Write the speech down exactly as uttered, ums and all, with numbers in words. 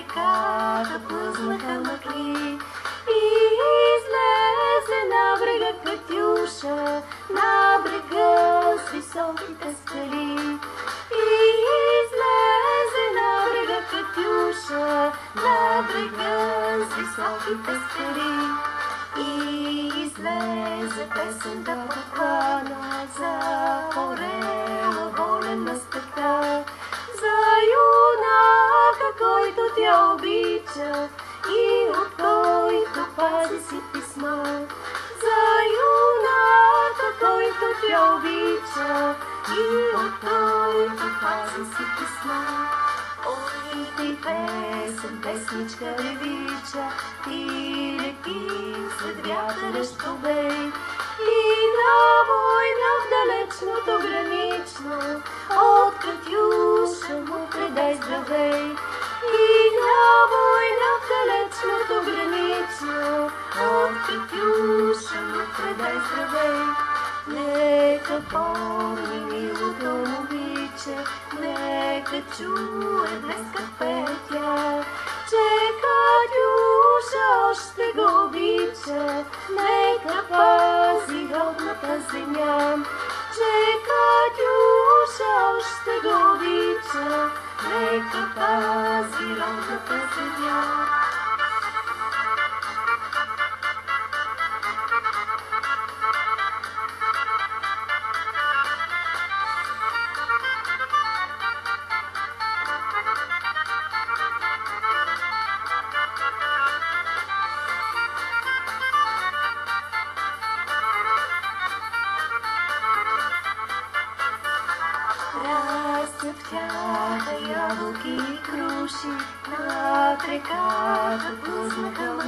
реката плъзнаха мъкли и излезе на брега Катюша, на брега с високите скали. И излезе на брега Катюша, на брега с високите скали. И излезе песента подхвана за орела волен на степта, за юнака, който тя обича и от който пази си писма. За юнака, който тя обича и от който пази си писма. Ой, ти песен, песничка левича, ти леки след вятъра щубей, и на война в далечното гранично от Катюша му предай здравей. И на война в далечното гранично от Катюша му предай здравей. Нека помни милото момиче, нека чуе днес как петя, че Катюша още го обича, нека пази родната земя. Че Катюша още го обича, нека пази родната земя. Разцъфтяха ябълки и круши, над реката плъзнаха